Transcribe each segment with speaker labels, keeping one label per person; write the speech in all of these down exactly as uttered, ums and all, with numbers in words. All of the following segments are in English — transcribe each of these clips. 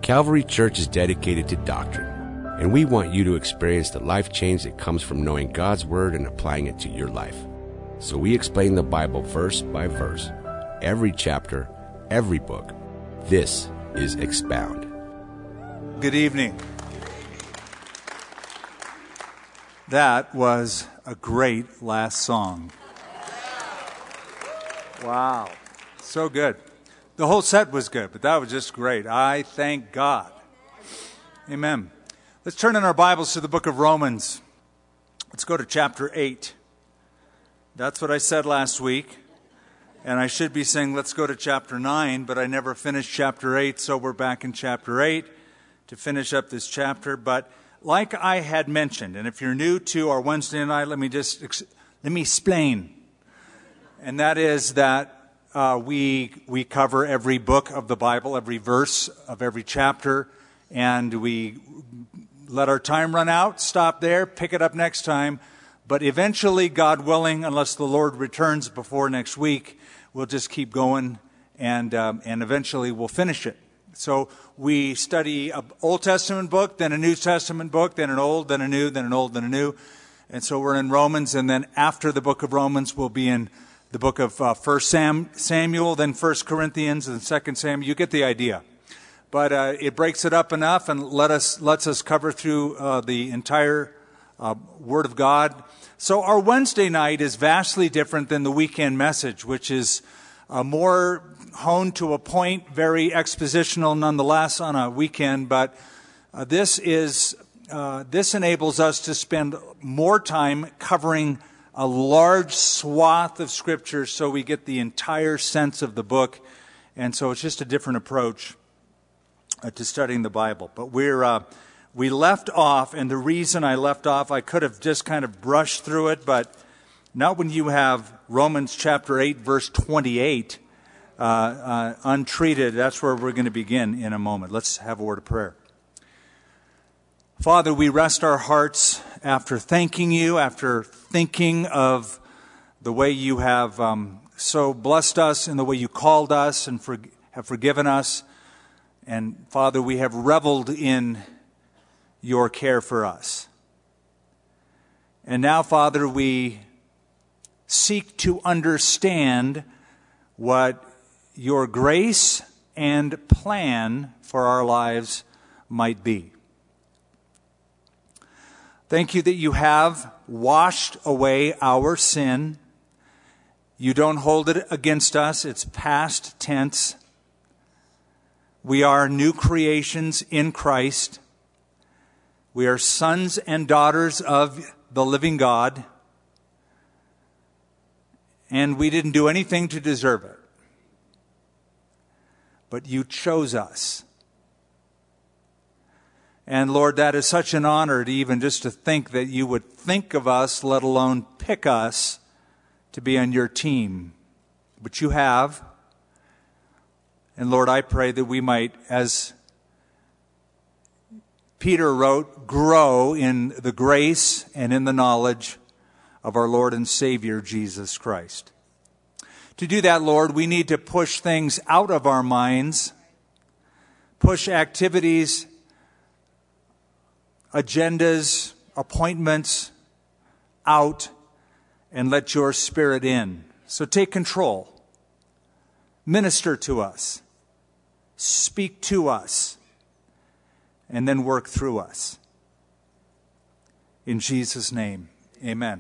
Speaker 1: Calvary Church is dedicated to doctrine, and we want you to experience the life change that comes from knowing God's Word and applying it to your life. So we explain the Bible verse by verse, every chapter, every book. This is Expound.
Speaker 2: Good evening. That was a great last song. Wow. So good. The whole set was good, but that was just great. I thank God. Amen. Let's turn in our Bibles to the book of Romans. Let's go to chapter eight. That's what I said last week. And I should be saying, let's go to chapter nine, but I never finished chapter eight, so we're back in chapter eight to finish up this chapter. But like I had mentioned, and if you're new to our Wednesday night, let me just, let me explain. And that is that uh, we we cover every book of the Bible, every verse of every chapter, and we let our time run out, stop there, pick it up next time. But eventually, God willing, unless the Lord returns before next week, we'll just keep going, and um, and eventually we'll finish it. So we study an Old Testament book, then a New Testament book, then an Old, then a New, then an Old, then a New. And so we're in Romans, and then after the book of Romans, we'll be in the book of uh, First Sam, Samuel, then First Corinthians, and Second Samuel. You get the idea. But uh, it breaks it up enough and let us lets us cover through uh, the entire uh, Word of God. So our Wednesday night is vastly different than the weekend message, which is uh, more honed to a point, very expositional nonetheless on a weekend. But uh, this is uh, this enables us to spend more time covering a large swath of Scripture, so we get the entire sense of the book. And so it's just a different approach uh, to studying the Bible. But we're uh, we left off, and the reason I left off, I could have just kind of brushed through it, but not when you have Romans chapter eight, verse twenty-eight uh, uh, untreated. That's where we're going to begin in a moment. Let's have a word of prayer. Father, we rest our hearts after thanking you, after thinking of the way you have um, so blessed us and the way you called us and for, have forgiven us. And Father, we have reveled in your care for us. And now, Father, we seek to understand what your grace and plan for our lives might be. Thank you that you have washed away our sin. You don't hold it against us. It's past tense. We are new creations in Christ. We are sons and daughters of the living God. And we didn't do anything to deserve it. But you chose us. And Lord, that is such an honor to even just to think that you would think of us, let alone pick us to be on your team. But you have. And Lord, I pray that we might, as Peter wrote, grow in the grace and in the knowledge of our Lord and Savior, Jesus Christ. To do that, Lord, we need to push things out of our minds, push activities, agendas, appointments out, and let your Spirit in. So take control. Minister to us. Speak to us. And then work through us. In Jesus' name, amen.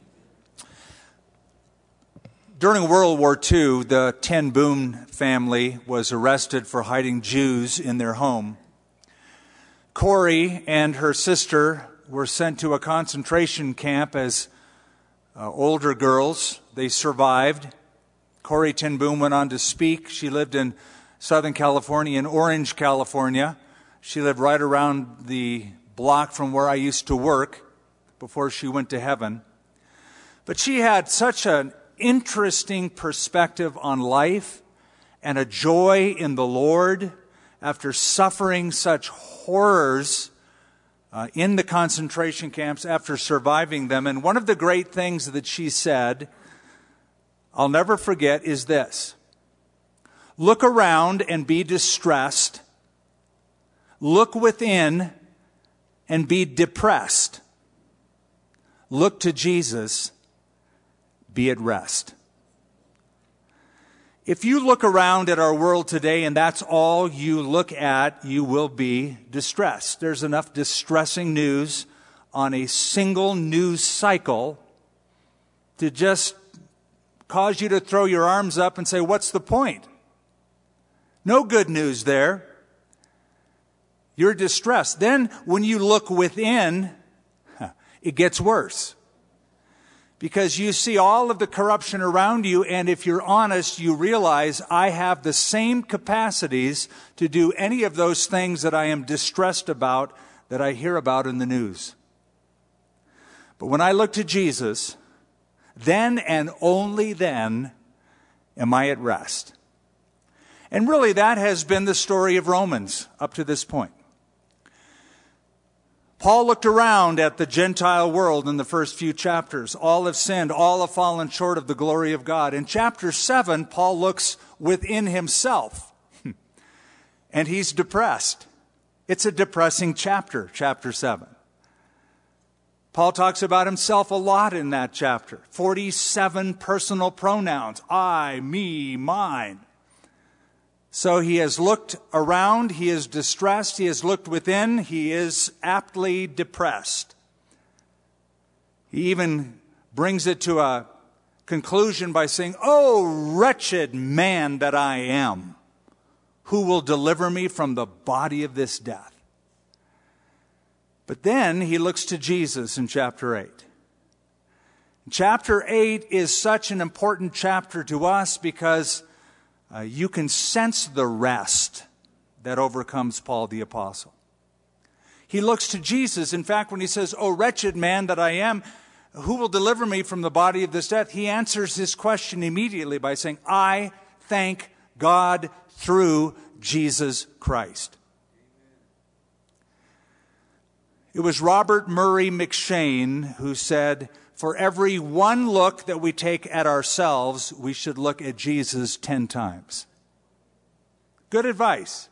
Speaker 2: During World War Two, the Ten Boom family was arrested for hiding Jews in their home. Corrie and her sister were sent to a concentration camp as uh, older girls. They survived. Corrie ten Boom went on to speak. She lived in Southern California, in Orange, California. She lived right around the block from where I used to work before she went to heaven. But she had such an interesting perspective on life and a joy in the Lord after suffering such horrors uh, in the concentration camps, after surviving them. And one of the great things that she said, I'll never forget, is this: look around and be distressed, Look within and be depressed. Look to Jesus, be at rest. If you look around at our world today and that's all you look at, you will be distressed. There's enough distressing news on a single news cycle to just cause you to throw your arms up and say, what's the point? No good news there. You're distressed. Then when you look within, it gets worse. Because you see all of the corruption around you, and if you're honest, you realize I have the same capacities to do any of those things that I am distressed about that I hear about in the news. But when I look to Jesus, then and only then am I at rest. And really that has been the story of Romans up to this point. Paul looked around at the Gentile world in the first few chapters. All have sinned, all have fallen short of the glory of God. In chapter seven, Paul looks within himself, and he's depressed. It's a depressing chapter, chapter seven. Paul talks about himself a lot in that chapter. forty-seven personal pronouns, I, me, mine. So he has looked around, he is distressed, he has looked within, he is aptly depressed. He even brings it to a conclusion by saying, "Oh, wretched man that I am, who will deliver me from the body of this death?" But then he looks to Jesus in chapter eight. Chapter eight is such an important chapter to us because Uh, you can sense the rest that overcomes Paul the Apostle. He looks to Jesus. In fact, when he says, "Oh, wretched man that I am, who will deliver me from the body of this death?" he answers his question immediately by saying, "I thank God through Jesus Christ." It was Robert Murray McShane who said, "For every one look that we take at ourselves, we should look at Jesus ten times." Good advice.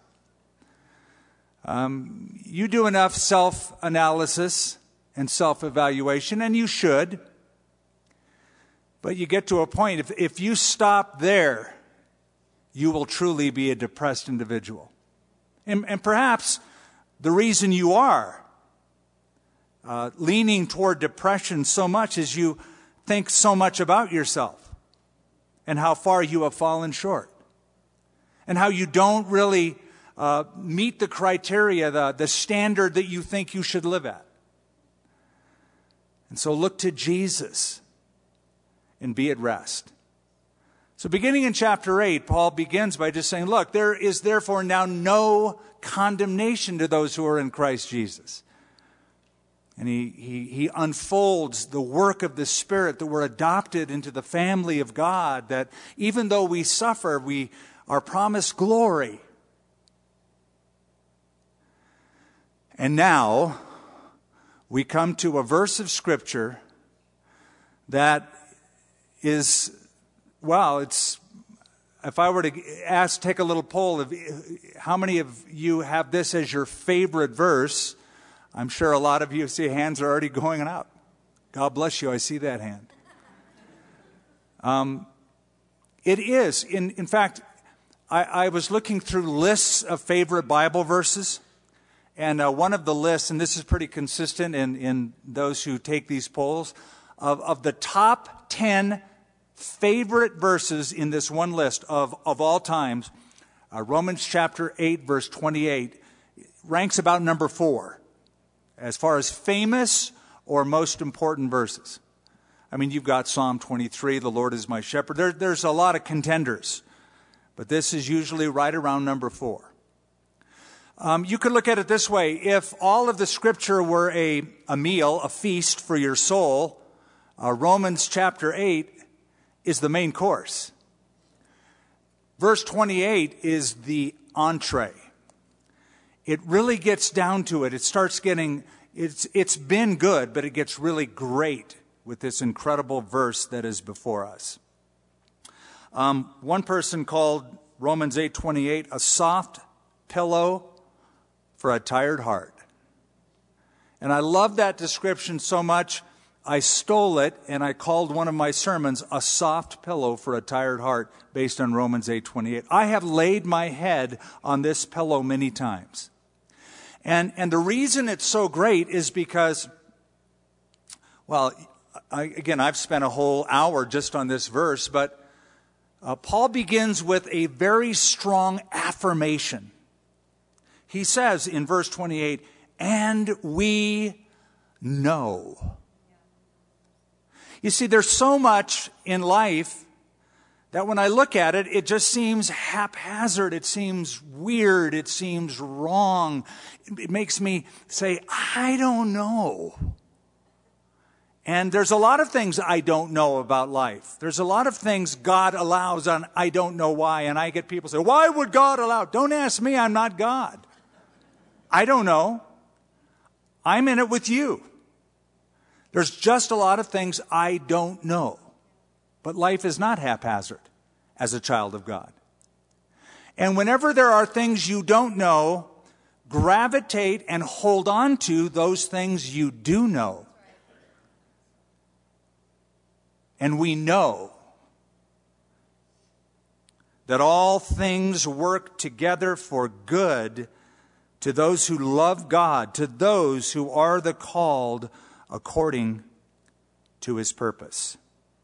Speaker 2: Um, you do enough self-analysis and self-evaluation, and you should. But you get to a point, if, if you stop there, you will truly be a depressed individual. And, and perhaps the reason you are Uh, leaning toward depression so much as you think so much about yourself and how far you have fallen short and how you don't really uh, meet the criteria, the, the standard that you think you should live at. And so look to Jesus and be at rest. So beginning in chapter eight, Paul begins by just saying, look, there is therefore now no condemnation to those who are in Christ Jesus. And he, he, he unfolds the work of the Spirit, that we're adopted into the family of God, that even though we suffer, we are promised glory. And now we come to a verse of Scripture that is, well, it's, if I were to ask, take a little poll of how many of you have this as your favorite verse, I'm sure a lot of you see hands are already going out. God bless you, I see that hand. Um, it is. In, in fact, I, I was looking through lists of favorite Bible verses, and uh, one of the lists, and this is pretty consistent in, in those who take these polls, of, of the top ten favorite verses in this one list of, of all times, uh, Romans chapter eight, verse twenty-eight, ranks about number four. As far as famous or most important verses. I mean, you've got Psalm twenty-three, the Lord is my shepherd. There, there's a lot of contenders. But this is usually right around number four. Um, you could look at it this way. If all of the Scripture were a, a meal, a feast for your soul, uh, Romans chapter eight is the main course. Verse twenty-eight is the entree. It really gets down to it. It starts getting, it's it's been good, but it gets really great with this incredible verse that is before us. Um, one person called Romans eight twenty-eight a soft pillow for a tired heart. And I love that description so much, I stole it and I called one of my sermons a soft pillow for a tired heart based on Romans eight twenty-eight. I have laid my head on this pillow many times. And, and the reason it's so great is because, well, I, again, I've spent a whole hour just on this verse, but uh, Paul begins with a very strong affirmation. He says in verse twenty-eight, and we know. You see, there's so much in life that when I look at it, it just seems haphazard. It seems weird. It seems wrong. It makes me say, I don't know. And there's a lot of things I don't know about life. There's a lot of things God allows and I don't know why. And I get people say, why would God allow? Don't ask me. I'm not God. I don't know. I'm in it with you. There's just a lot of things I don't know. But life is not haphazard as a child of God. And whenever there are things you don't know, gravitate and hold on to those things you do know. And we know that all things work together for good to those who love God, to those who are the called according to his purpose.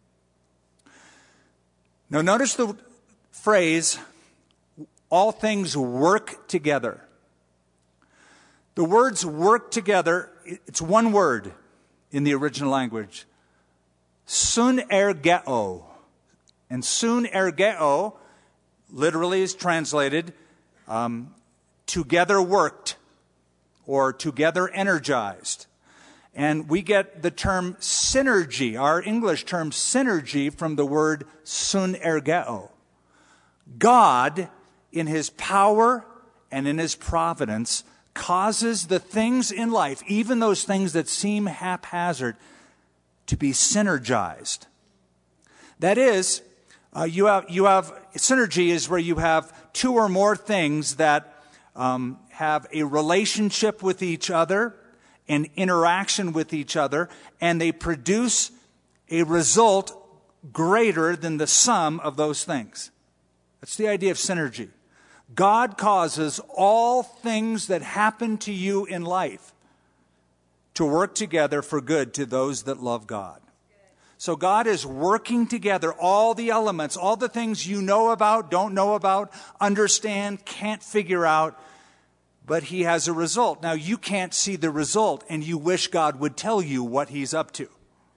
Speaker 2: Now notice the phrase, all things work together. The words work together, it's one word in the original language. Sun ergeo. And sun ergeo literally is translated um, together worked or together energized. And we get the term synergy, our English term synergy, from the word sun ergeo. God, in his power and in his providence, causes the things in life, even those things that seem haphazard, to be synergized. That is, uh, you have, you have, synergy is where you have two or more things that um, have a relationship with each other, an interaction with each other, and they produce a result greater than the sum of those things. That's the idea of synergy. God causes all things that happen to you in life to work together for good to those that love God. So God is working together all the elements, all the things you know about, don't know about, understand, can't figure out, but he has a result. Now, you can't see the result, and you wish God would tell you what he's up to.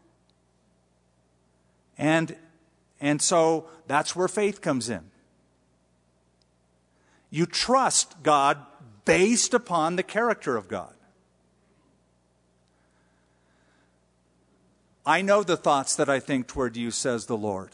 Speaker 2: And, and so that's where faith comes in. You trust God based upon the character of God. I know the thoughts that I think toward you, says the Lord.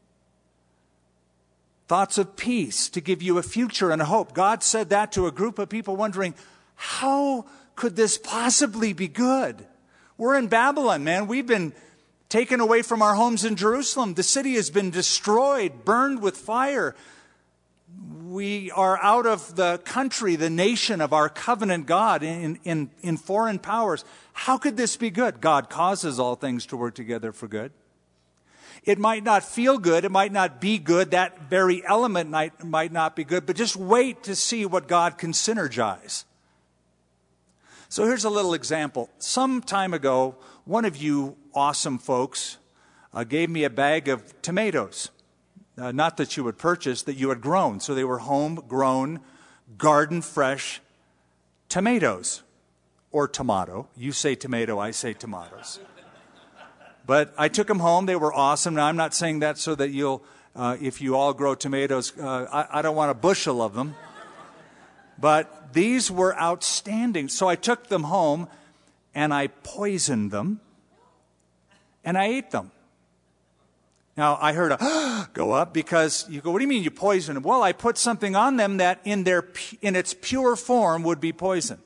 Speaker 2: Thoughts of peace to give you a future and a hope. God said that to a group of people wondering, how could this possibly be good? We're in Babylon, man. We've been taken away from our homes in Jerusalem. The city has been destroyed, burned with fire. We are out of the country, the nation of our covenant God in, in, in foreign powers. How could this be good? God causes all things to work together for good. It might not feel good. It might not be good. That very element might, might not be good. But just wait to see what God can synergize. So here's a little example. Some time ago, one of you awesome folks uh, gave me a bag of tomatoes. Uh, not that you would purchase, that you had grown. So they were homegrown, garden-fresh tomatoes. Or tomato. You say tomato, I say tomatoes. But I took them home. They were awesome. Now, I'm not saying that so that you'll, uh, if you all grow tomatoes, uh, I, I don't want a bushel of them. But these were outstanding. So I took them home, and I poisoned them, and I ate them. Now, I heard a go up because you go, what do you mean you poisoned them? Well, I put something on them that in their in its pure form would be poison.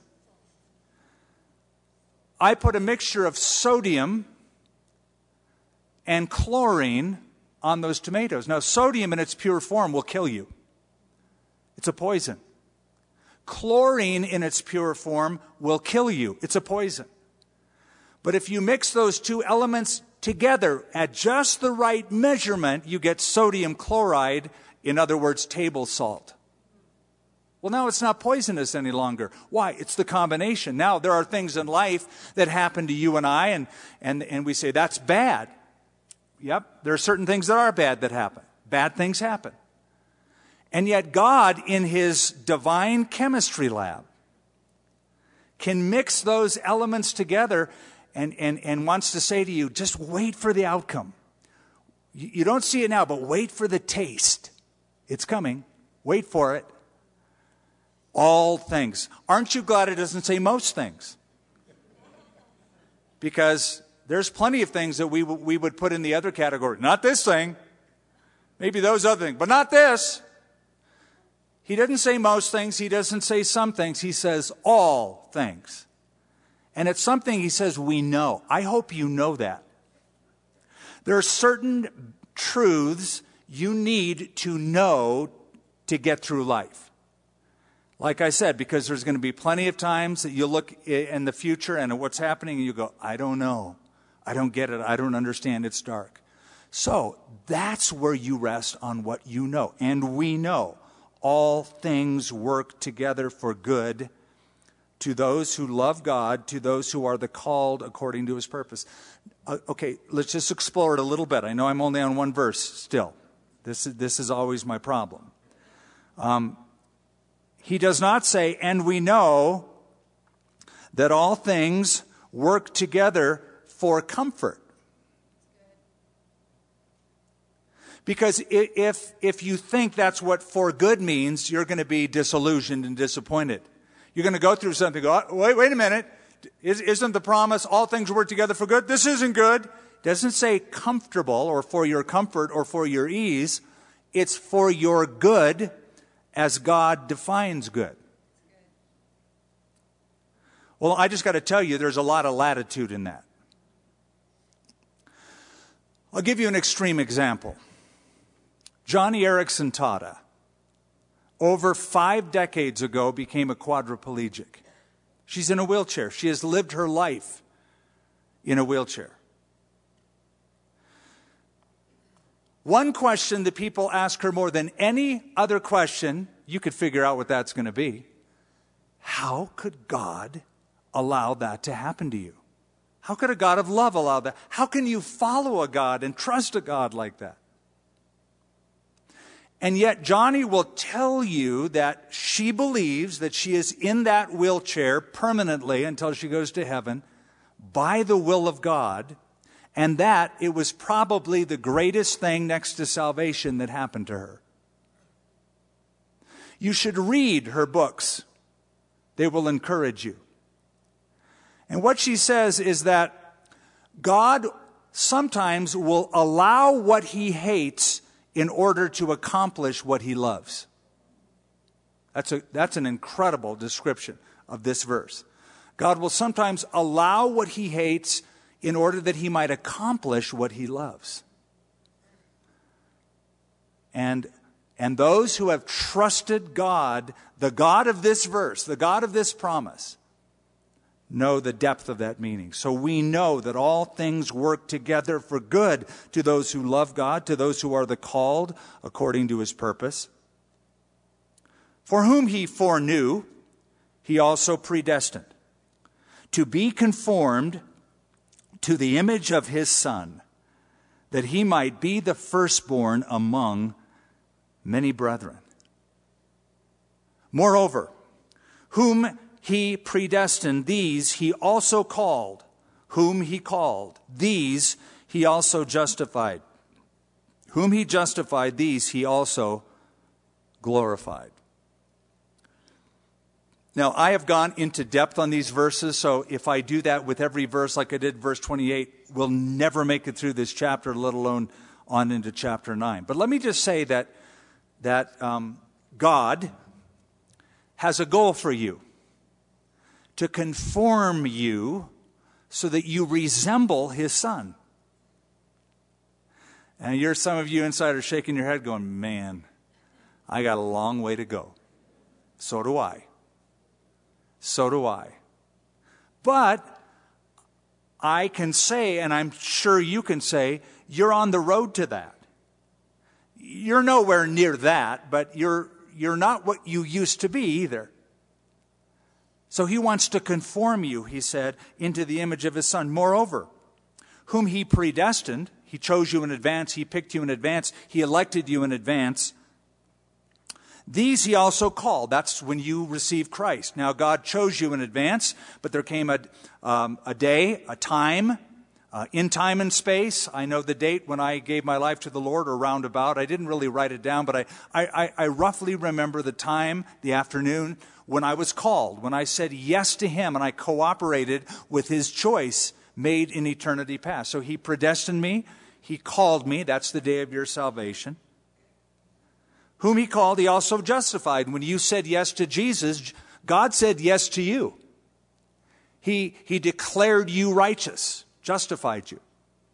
Speaker 2: I put a mixture of sodium and chlorine on those tomatoes. Now, sodium in its pure form will kill you. It's a poison. Chlorine in its pure form will kill you. It's a poison. But if you mix those two elements together at just the right measurement, you get sodium chloride, in other words, table salt. Well, now it's not poisonous any longer. Why? It's the combination. Now, there are things in life that happen to you and I, and, and, and we say, that's bad. Yep, there are certain things that are bad that happen. Bad things happen. And yet God, in His divine chemistry lab, can mix those elements together and, and, and wants to say to you, just wait for the outcome. You, you don't see it now, but wait for the taste. It's coming. Wait for it. All things. Aren't you glad it doesn't say most things? Because there's plenty of things that we, we would put in the other category. Not this thing. Maybe those other things, but not this. He doesn't say most things. He doesn't say some things. He says all things. And it's something He says we know. I hope you know that. There are certain truths you need to know to get through life. Like I said, because there's going to be plenty of times that you look in the future and at what's happening and you go, I don't know. I don't get it. I don't understand. It's dark. So that's where you rest on what you know. And we know all things work together for good to those who love God, to those who are the called according to His purpose. Uh, okay, let's just explore it a little bit. I know I'm only on one verse still. This is, this is always my problem. Um, he does not say, and we know that all things work together for comfort. Because if, if you think that's what for good means, you're going to be disillusioned and disappointed. You're going to go through something, go, wait, wait a minute. Isn't the promise all things work together for good? This isn't good. It doesn't say comfortable or for your comfort or for your ease. It's for your good as God defines good. Well, I just got to tell you, there's a lot of latitude in that. I'll give you an extreme example. Johnny Erickson Tada, over five decades ago, became a quadriplegic. She's in a wheelchair. She has lived her life in a wheelchair. One question that people ask her more than any other question, you could figure out what that's going to be. How could God allow that to happen to you? How could a God of love allow that? How can you follow a God and trust a God like that? And yet Johnny will tell you that she believes that she is in that wheelchair permanently until she goes to heaven by the will of God, and that it was probably the greatest thing next to salvation that happened to her. You should read her books. They will encourage you. And what she says is that God sometimes will allow what He hates in order to accomplish what He loves. That's a, that's an incredible description of this verse. God will sometimes allow what He hates in order that He might accomplish what He loves. And, and those who have trusted God, the God of this verse, the God of this promise, know the depth of that meaning. So we know that all things work together for good to those who love God, to those who are the called according to His purpose. For whom He foreknew, He also predestined to be conformed to the image of His Son, that He might be the firstborn among many brethren. Moreover, whom He predestined, these He also called. Whom He called, these He also justified. Whom He justified, these He also glorified. Now, I have gone into depth on these verses, so if I do that with every verse like I did verse twenty-eight, we'll never make it through this chapter, let alone on into chapter nine. But let me just say that, that um, God has a goal for you. To conform you so that you resemble His Son. And you're some of you inside are shaking your head going, man, I got a long way to go. So do I. So do I. But I can say, and I'm sure you can say, you're on the road to that. You're nowhere near that, but you're you're not what you used to be either. So he wants to conform you, he said, into the image of his Son. Moreover, whom he predestined, he chose you in advance, he picked you in advance, he elected you in advance. These he also called. That's when you received Christ. Now God chose you in advance, but there came a, um, a day, a time, uh, in time and space. I know the date when I gave my life to the Lord, or roundabout. I didn't really write it down, but I, I, I roughly remember the time, the afternoon, when I was called, when I said yes to him and I cooperated with his choice made in eternity past. So he predestined me. He called me. That's the day of your salvation. Whom he called, he also justified. When you said yes to Jesus, God said yes to you. He, he declared you righteous, justified you.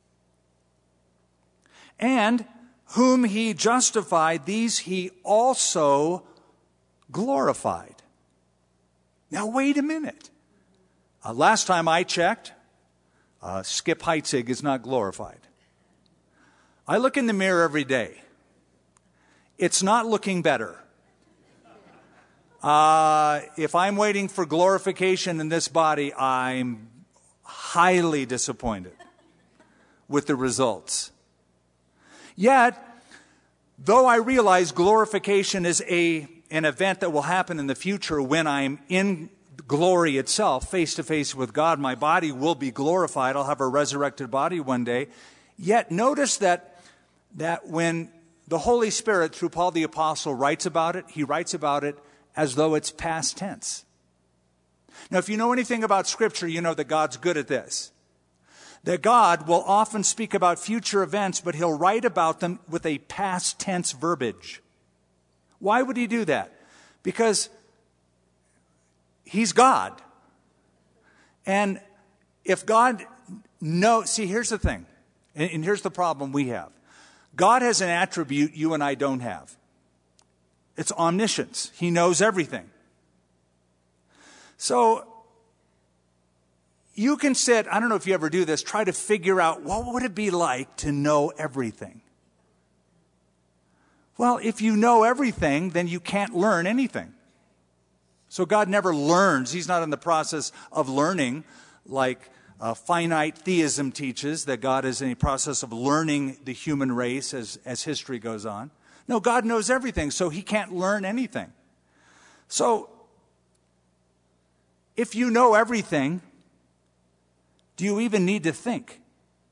Speaker 2: And whom he justified, these he also glorified. Now, wait a minute. Uh, last time I checked, uh, Skip Heitzig is not glorified. I look in the mirror every day. It's not looking better. Uh, if I'm waiting for glorification in this body, I'm highly disappointed with the results. Yet, though I realize glorification is a an event that will happen in the future when I'm in glory itself, face to face with God, my body will be glorified. I'll have a resurrected body one day. Yet notice that that when the Holy Spirit, through Paul the Apostle, writes about it, he writes about it as though it's past tense. Now, if you know anything about Scripture, you know that God's good at this. That God will often speak about future events, but he'll write about them with a past tense verbiage. Why would he do that? Because he's God. And if God knows, see, here's the thing, and, and here's the problem we have. God has an attribute you and I don't have. It's omniscience. He knows everything. So, you can sit, I don't know if you ever do this, try to figure out what would it be like to know everything. Well, if you know everything, then you can't learn anything. So God never learns. He's not in the process of learning like uh, finite theism teaches, that God is in a process of learning the human race as, as history goes on. No, God knows everything, so he can't learn anything. So, if you know everything, do you even need to think?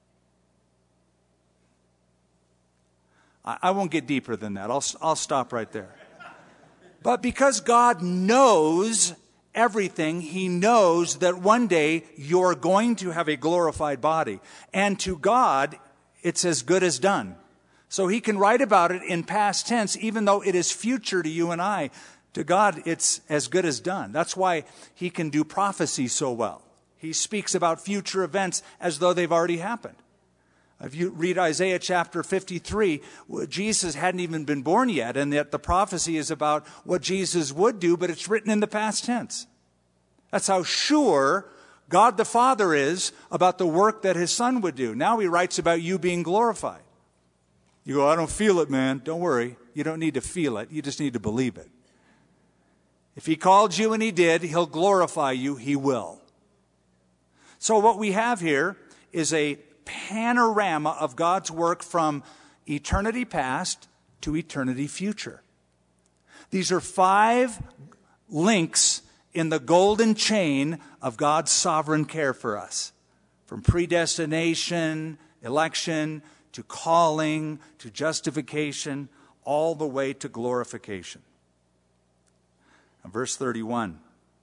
Speaker 2: I, I won't get deeper than that. I'll, I'll stop right there. But because God knows everything, he knows that one day you're going to have a glorified body. And to God, it's as good as done. So he can write about it in past tense, even though it is future to you and I. To God, it's as good as done. That's why he can do prophecy so well. He speaks about future events as though they've already happened. If you read Isaiah chapter fifty-three, Jesus hadn't even been born yet, and yet the prophecy is about what Jesus would do, but it's written in the past tense. That's how sure God the Father is about the work that his Son would do. Now he writes about you being glorified. You go, I don't feel it, man. Don't worry. You don't need to feel it. You just need to believe it. If he called you and he did, he'll glorify you. He will. So what we have here is a panorama of God's work from eternity past to eternity future. These are five links in the golden chain of God's sovereign care for us. From predestination, election, to calling, to justification, all the way to glorification. And verse thirty-one.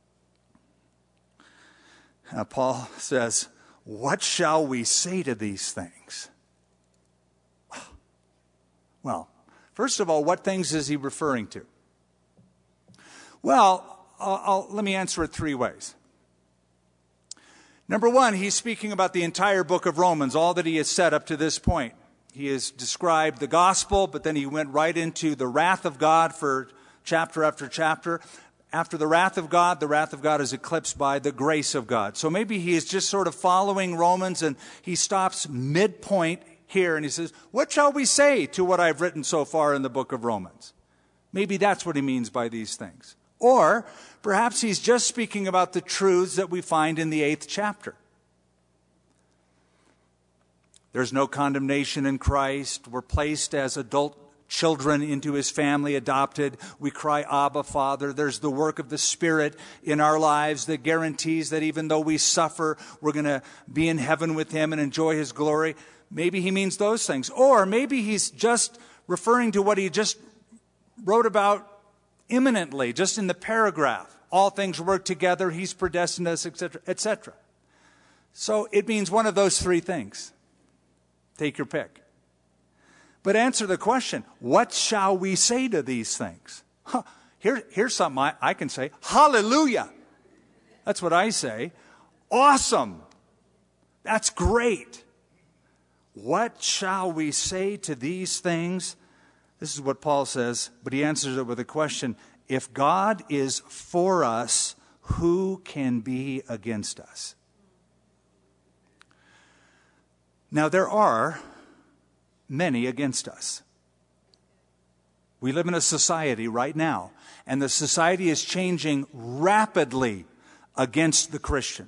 Speaker 2: Uh, Paul says, what shall we say to these things? Well, first of all, what things is he referring to? Well, I'll, I'll, let me answer it three ways. Number one, he's speaking about the entire book of Romans, all that he has said up to this point. He has described the gospel, but then he went right into the wrath of God for chapter after chapter. after the wrath of God, the wrath of God is eclipsed by the grace of God. So maybe he is just sort of following Romans, and he stops midpoint here and he says, what shall we say to what I've written so far in the book of Romans? Maybe that's what he means by these things. Or perhaps he's just speaking about the truths that we find in the eighth chapter. There's no condemnation in Christ. We're placed as adult children into his family, adopted. We cry, Abba, Father. There's the work of the Spirit in our lives that guarantees that even though we suffer, we're going to be in heaven with him and enjoy his glory. Maybe he means those things. Or maybe he's just referring to what he just wrote about imminently, just in the paragraph. All things work together. He's predestined us, et cetera, et cetera. So it means one of those three things. Take your pick. But answer the question, what shall we say to these things? Huh, here, here's something I, I can say. Hallelujah. That's what I say. Awesome. That's great. What shall we say to these things? This is what Paul says, but he answers it with a question. If God is for us, who can be against us? Now, there are many against us. We live in a society right now, and the society is changing rapidly against the Christian.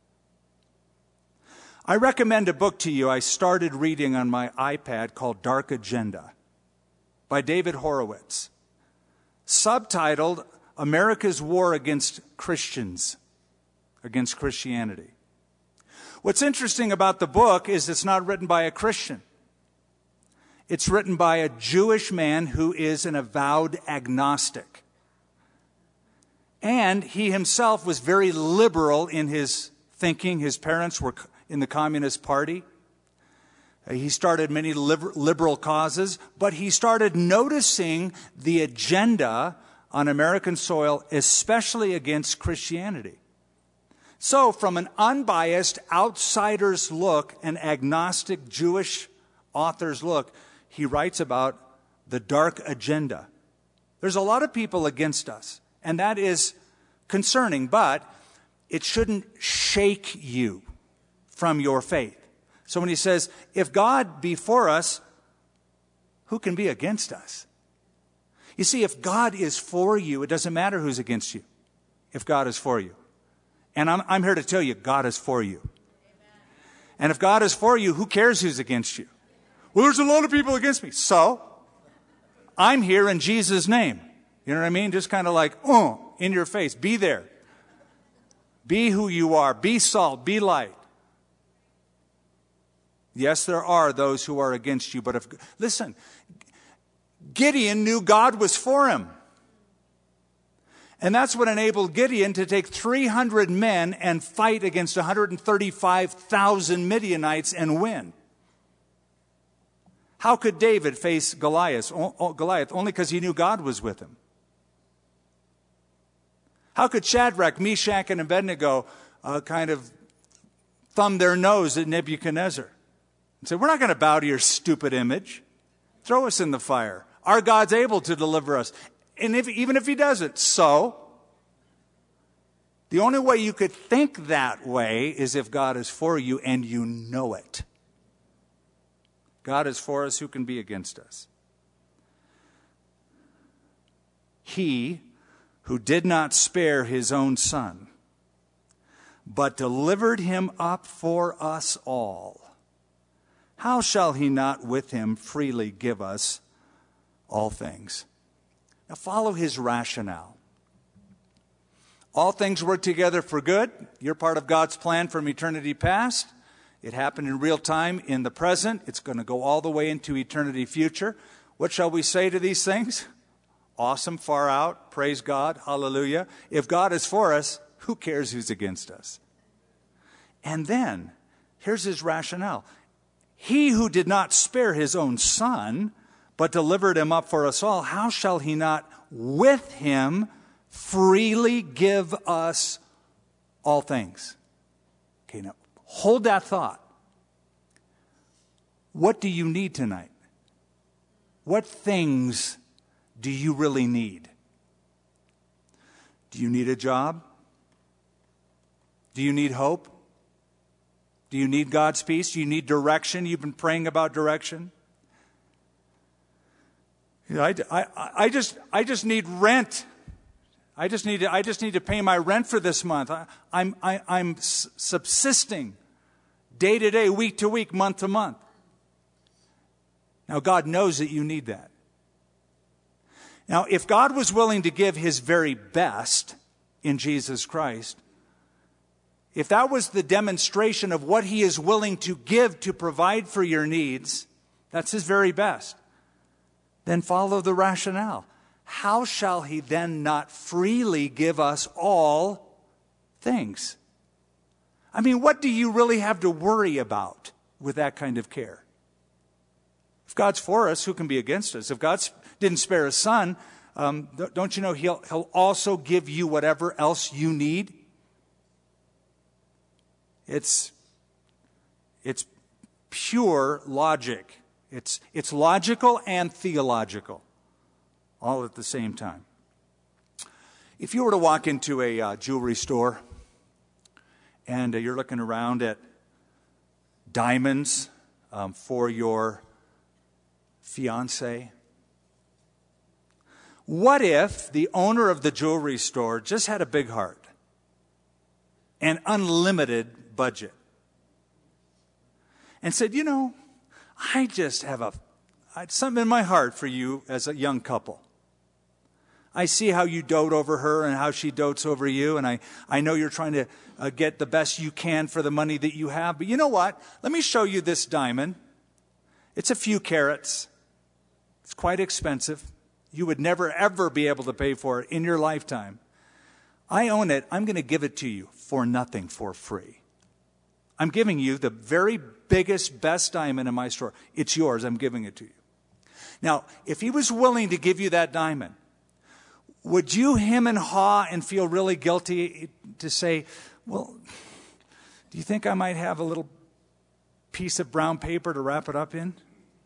Speaker 2: I recommend a book to you I started reading on my iPad called Dark Agenda by David Horowitz, subtitled America's War Against Christians, against Christianity. What's interesting about the book is it's not written by a Christian. It's written by a Jewish man who is an avowed agnostic. And he himself was very liberal in his thinking. His parents were in the Communist Party. He started many liberal causes, but he started noticing the agenda on American soil, especially against Christianity. So from an unbiased outsider's look, an agnostic Jewish author's look, he writes about the dark agenda. There's a lot of people against us, and that is concerning, but it shouldn't shake you from your faith. So when he says, if God be for us, who can be against us? You see, if God is for you, it doesn't matter who's against you, if God is for you. And I'm, I'm here to tell you, God is for you. Amen. And if God is for you, who cares who's against you? Well, there's a lot of people against me. So, I'm here in Jesus' name. You know what I mean? Just kind of like, oh, in your face. Be there. Be who you are. Be salt. Be light. Yes, there are those who are against you, but if, listen, Gideon knew God was for him. And that's what enabled Gideon to take three hundred men and fight against one hundred thirty-five thousand Midianites and win. How could David face Goliath? Goliath only because he knew God was with him. How could Shadrach, Meshach, and Abednego uh, kind of thumb their nose at Nebuchadnezzar and say, we're not going to bow to your stupid image. Throw us in the fire. Our God's able to deliver us. And if, even if he doesn't, so the only way you could think that way is if God is for you and you know it. God is for us, who can be against us? He who did not spare his own son, but delivered him up for us all, how shall he not with him freely give us all things? Now follow his rationale. All things work together for good. You're part of God's plan from eternity past. It happened in real time in the present. It's going to go all the way into eternity future. What shall we say to these things? Awesome, far out. Praise God. Hallelujah. If God is for us, who cares who's against us? And then, here's his rationale. He who did not spare his own son, but delivered him up for us all, how shall he not with him freely give us all things? Okay, now hold that thought. What do you need tonight? What things do you really need? Do you need a job? Do you need hope? Do you need God's peace? Do you need direction? You've been praying about direction. You know, I, I, I just I just need rent. I just need to, I just need to pay my rent for this month. I, I'm I, I'm subsisting day to day, week to week, month to month. Now God knows that you need that. Now, if God was willing to give His very best in Jesus Christ, if that was the demonstration of what He is willing to give to provide for your needs, that's His very best, then follow the rationale. How shall He then not freely give us all things? I mean, what do you really have to worry about with that kind of care? If God's for us, who can be against us? If God didn't spare His Son, um, don't you know He'll, He'll also give you whatever else you need? It's, it's pure logic. It's, it's logical and theological, all at the same time. If you were to walk into a uh, jewelry store and uh, you're looking around at diamonds um, for your fiancé, what if the owner of the jewelry store just had a big heart and unlimited budget and said, you know, I just have a I, something in my heart for you as a young couple. I see how you dote over her and how she dotes over you, and I, I know you're trying to uh, get the best you can for the money that you have. But you know what? Let me show you this diamond. It's a few carats. It's quite expensive. You would never, ever be able to pay for it in your lifetime. I own it. I'm going to give it to you for nothing, for free. I'm giving you the very biggest, best diamond in my store. It's yours. I'm giving it to you. Now, if he was willing to give you that diamond, would you hem and haw and feel really guilty to say, well, do you think I might have a little piece of brown paper to wrap it up in?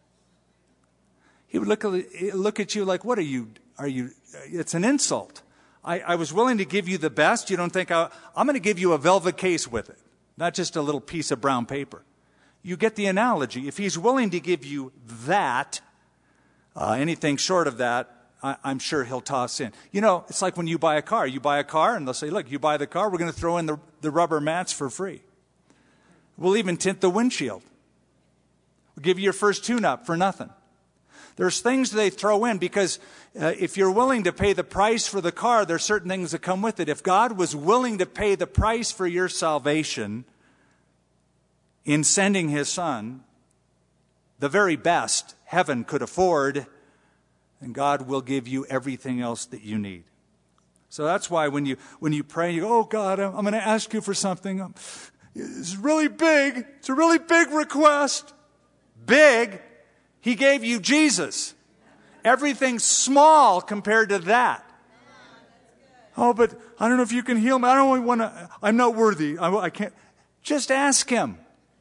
Speaker 2: He would look at, look at you like, what are you, are you, it's an insult. I, I was willing to give you the best. You don't think I, I'm going to give you a velvet case with it, not just a little piece of brown paper. You get the analogy. If he's willing to give you that, uh, anything short of that, I, I'm sure he'll toss in. You know, it's like when you buy a car. You buy a car and they'll say, look, you buy the car, we're going to throw in the, the rubber mats for free. We'll even tint the windshield. We'll give you your first tune-up for nothing. There's things they throw in because uh, if you're willing to pay the price for the car, there's certain things that come with it. If God was willing to pay the price for your salvation in sending His Son, the very best heaven could afford, and God will give you everything else that you need. So that's why when you when you pray, you go, oh God, I'm, I'm going to ask you for something. It's really big. It's a really big request. Big? He gave you Jesus. Everything's small compared to that. Oh, but I don't know if you can heal me. I don't want to. I'm not worthy. I, I can't. Just ask Him.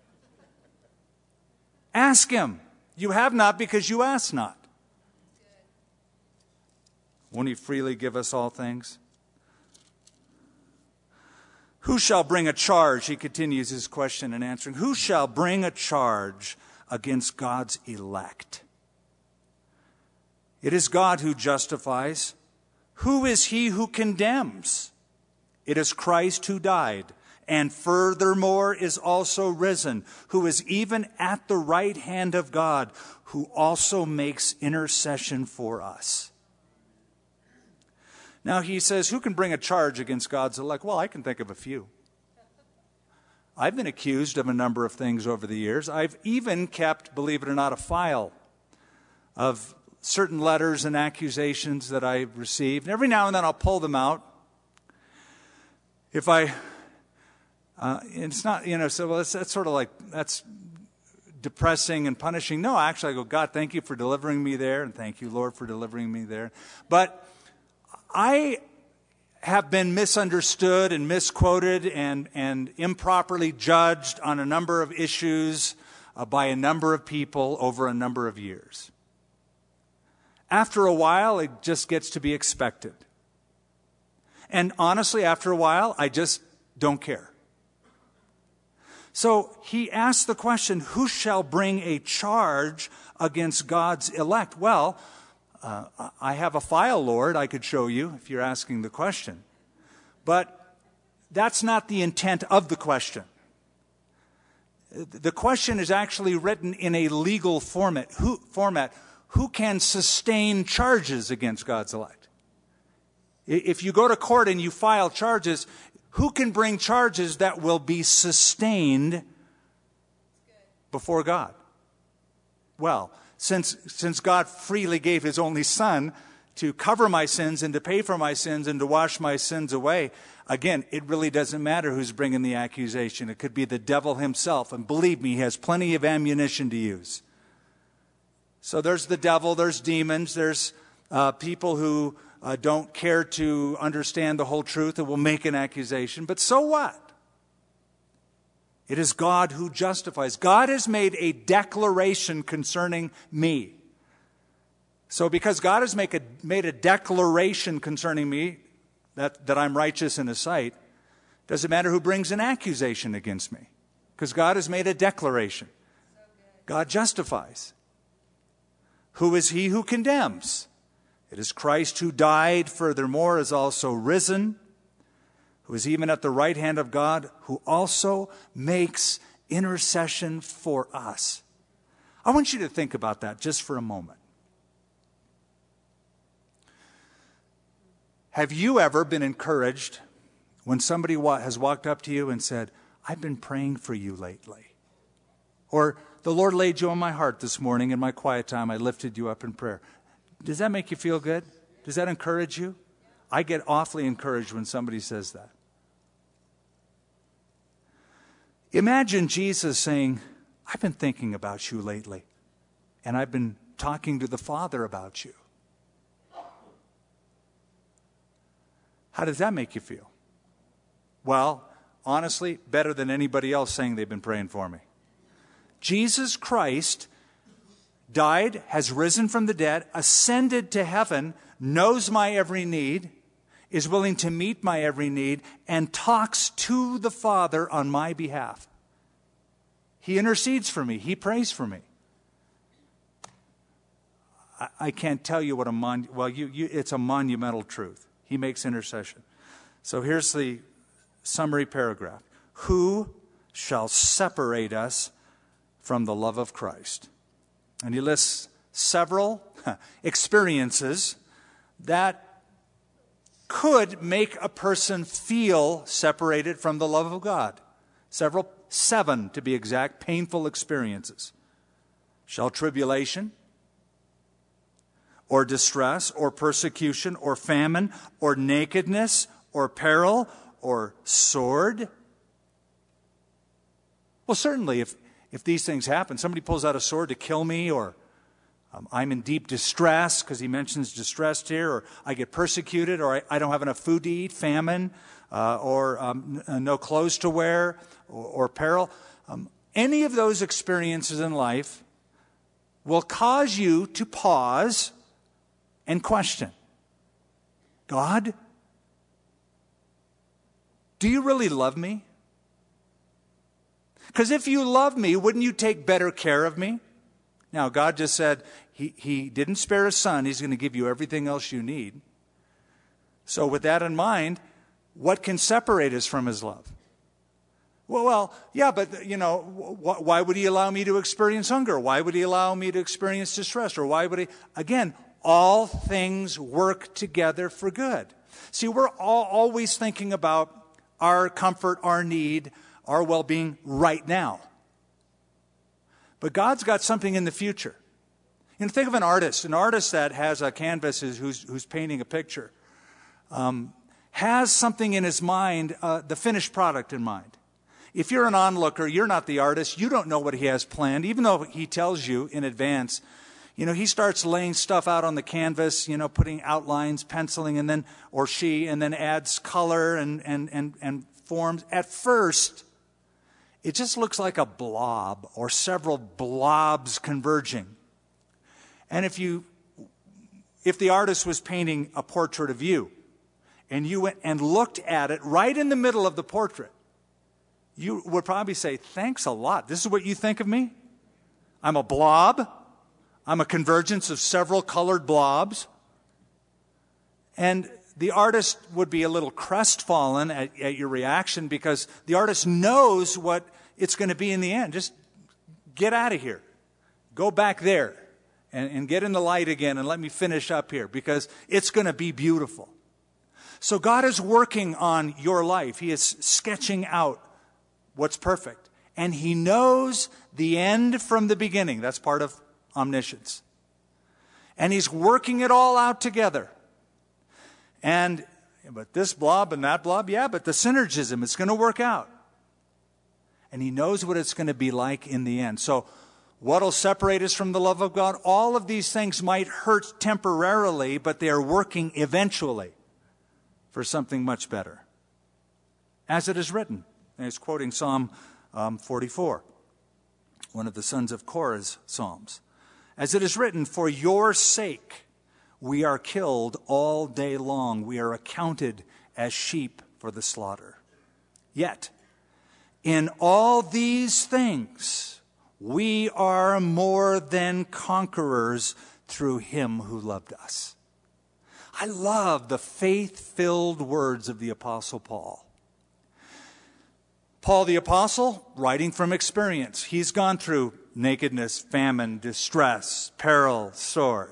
Speaker 2: Ask Him. You have not because you ask not. Won't He freely give us all things? Who shall bring a charge? He continues his question and answering. Who shall bring a charge against God's elect? It is God who justifies. Who is he who condemns? It is Christ who died, and furthermore is also risen, who is even at the right hand of God, who also makes intercession for us. Now he says, who can bring a charge against God's elect? Well, I can think of a few. I've been accused of a number of things over the years. I've even kept, believe it or not, a file of certain letters and accusations that I've received. And every now and then I'll pull them out. If I, uh, it's not, you know, so well, that's, that's sort of like, that's depressing and punishing. No, actually I go, God, thank you for delivering me there, and thank you, Lord, for delivering me there. But I have been misunderstood and misquoted and, and improperly judged on a number of issues uh, by a number of people over a number of years. After a while, it just gets to be expected. And honestly, after a while, I just don't care. So he asked the question, who shall bring a charge against God's elect? Well, uh, I have a file, Lord, I could show you if you're asking the question. But that's not the intent of the question. The question is actually written in a legal format. Who, format. Who can sustain charges against God's elect? If you go to court and you file charges, who can bring charges that will be sustained before God? Well, since, since God freely gave his only Son to cover my sins and to pay for my sins and to wash my sins away, again, it really doesn't matter who's bringing the accusation. It could be the devil himself. And believe me, he has plenty of ammunition to use. So there's the devil, there's demons, there's uh, people who uh, don't care to understand the whole truth and will make an accusation. But so what? It is God who justifies. God has made a declaration concerning me. So because God has make a, made a declaration concerning me, that, that I'm righteous in his sight, doesn't matter who brings an accusation against me. Because God has made a declaration. God justifies. Who is he who condemns? It is Christ who died, furthermore is also risen, who is even at the right hand of God, who also makes intercession for us. I want you to think about that just for a moment. Have you ever been encouraged when somebody wa- has walked up to you and said, I've been praying for you lately? Or the Lord laid you on my heart this morning in my quiet time. I lifted you up in prayer. Does that make you feel good? Does that encourage you? I get awfully encouraged when somebody says that. Imagine Jesus saying, I've been thinking about you lately, and I've been talking to the Father about you. How does that make you feel? Well, honestly, better than anybody else saying they've been praying for me. Jesus Christ died, has risen from the dead, ascended to heaven, knows my every need, is willing to meet my every need, and talks to the Father on my behalf. He intercedes for me. He prays for me. I, I can't tell you what a mon- well, you, you, it's a monumental truth. He makes intercession. So here's the summary paragraph. Who shall separate us from the love of Christ? And he lists several experiences that could make a person feel separated from the love of God. Several, seven to be exact, painful experiences. Shall tribulation, or distress, or persecution, or famine, or nakedness, or peril, or sword? Well, certainly, if, if these things happen, somebody pulls out a sword to kill me, or um, I'm in deep distress, because he mentions distressed here, or I get persecuted, or I, I don't have enough food to eat, famine, uh, or um, n- no clothes to wear, or, or peril. Um, any of those experiences in life will cause you to pause and question, God, do you really love me? Because if you love me, wouldn't you take better care of me? Now, God just said he, he didn't spare his son. He's going to give you everything else you need. So with that in mind, what can separate us from his love? Well, well, yeah, but, you know, wh- why would he allow me to experience hunger? Why would he allow me to experience distress? Or why would he, again, all things work together for good. See, we're all always thinking about our comfort, our need, our well-being right now. But God's got something in the future. You know, think of an artist. An artist that has a canvas who's, who's painting a picture um, has something in his mind, uh, the finished product in mind. If you're an onlooker, you're not the artist. You don't know what he has planned, even though he tells you in advance. You know, he starts laying stuff out on the canvas, you know, putting outlines, penciling, and then, or she, and then adds color and, and, and, and forms. At first, it just looks like a blob or several blobs converging. And if you, if the artist was painting a portrait of you, and you went and looked at it right in the middle of the portrait, you would probably say, thanks a lot. This is what you think of me? I'm a blob. I'm a convergence of several colored blobs. And the artist would be a little crestfallen at, at your reaction because the artist knows what it's going to be in the end. Just get out of here. Go back there and, and get in the light again and let me finish up here because it's going to be beautiful. So God is working on your life. He is sketching out what's perfect. And He knows the end from the beginning. That's part of omniscience. And He's working it all out together. And, but this blob and that blob, yeah, but the synergism, it's going to work out. And He knows what it's going to be like in the end. So what will separate us from the love of God? All of these things might hurt temporarily, but they are working eventually for something much better. As it is written. And he's quoting Psalm um, forty-four, one of the sons of Korah's psalms. As it is written, for your sake we are killed all day long. We are accounted as sheep for the slaughter. Yet, in all these things, we are more than conquerors through Him who loved us. I love the faith-filled words of the Apostle Paul. Paul the Apostle, writing from experience. He's gone through nakedness, famine, distress, peril, sword.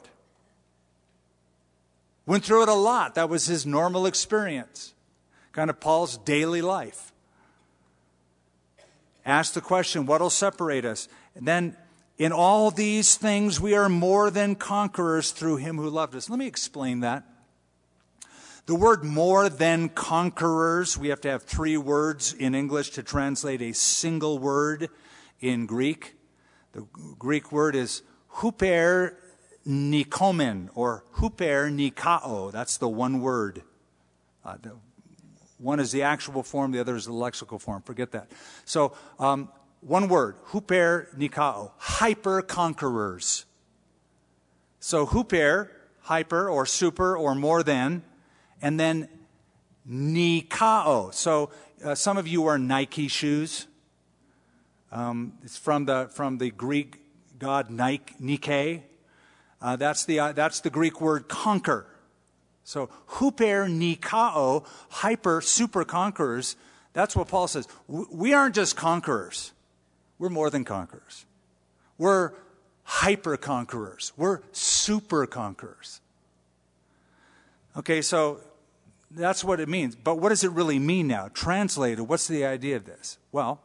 Speaker 2: Went through it a lot. That was his normal experience. Kind of Paul's daily life. Asked the question, what will separate us? And then, in all these things, we are more than conquerors through Him who loved us. Let me explain that. The word more than conquerors, we have to have three words in English to translate a single word in Greek. The Greek word is huper nikomen, or huper nikao. That's the one word. Uh, the, one is the actual form, the other is the lexical form. Forget that. So, um, one word, huper nikao, hyper conquerors. So huper, hyper or super or more than, and then nikao. So uh, some of you wear Nike shoes. Um, it's from the from the Greek god Nike, Nike. Uh, that's the uh, that's the Greek word conquer. So huper nikao, hyper super conquerors. That's what Paul says. We aren't just conquerors. We're more than conquerors. We're hyper conquerors. We're super conquerors. Okay, so that's what it means. But what does it really mean now? Translated, what's the idea of this? Well,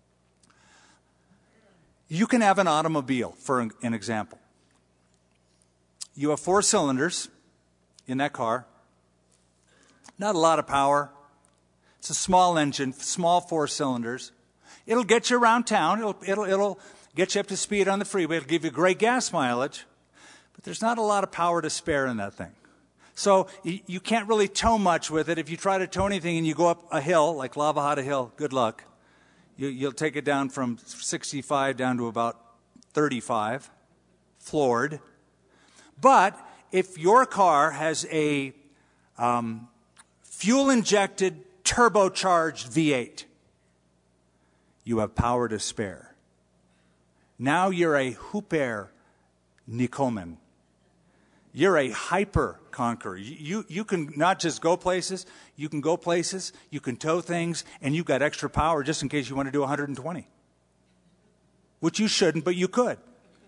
Speaker 2: you can have an automobile, for an, an example. You have four cylinders in that car. Not a lot of power. It's a small engine, small four cylinders. It'll get you around town. It'll, it'll, it'll get you up to speed on the freeway. It'll give you great gas mileage. But there's not a lot of power to spare in that thing. So you, you can't really tow much with it. If you try to tow anything and you go up a hill, like Lavahada Hill, good luck. You, you'll take it down from sixty-five down to about thirty-five, floored. But if your car has a um, fuel-injected, turbocharged V eight, you have power to spare. Now you're a huper nikomen. You're a hyper conqueror. You, you, you can not just go places, you can go places, you can tow things, and you've got extra power just in case you want to do one hundred twenty. Which you shouldn't, but you could.